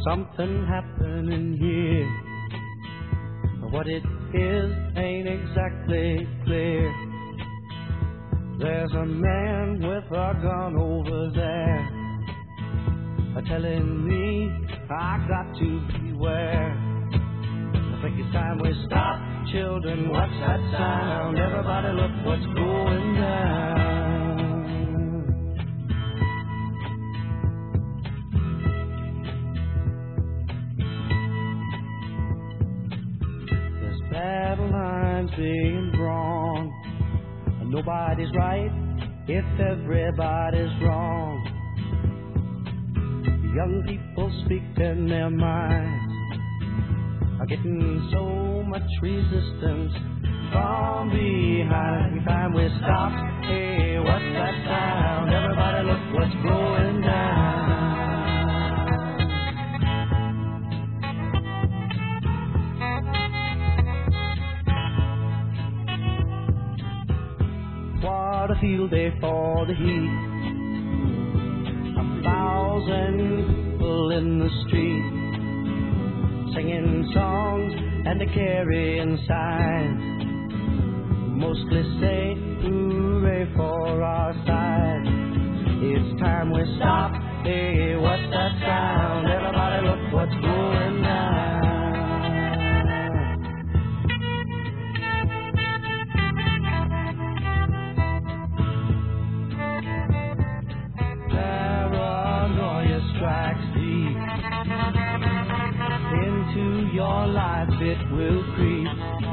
something happening here. What it is ain't exactly clear. There's a man with a gun over there, telling me I got to beware. I think it's time we stop. Children, watch that sound. Everybody look what's going down. There's battle lines being drawn. Nobody's right if everybody's wrong. Young people speaking their minds are getting so much resistance from behind. Every time we stop, hey, what's that sound? Everybody look what's going down. What a field day for the heat. 1,000 people in the street, singing songs and carrying signs, mostly say hooray for our side. It's time we stop. Hey, what's that sound? Everybody look what's going down. Strikes deep into your life, it will creep.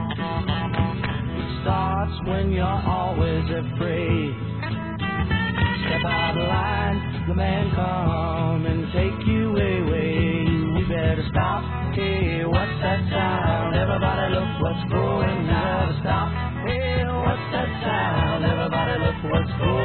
It starts when you're always afraid. Step out of line, the man come and take you away. We better stop. Hey, what's that sound? Everybody look what's going down. Stop. Hey, what's that sound? Everybody look what's going down.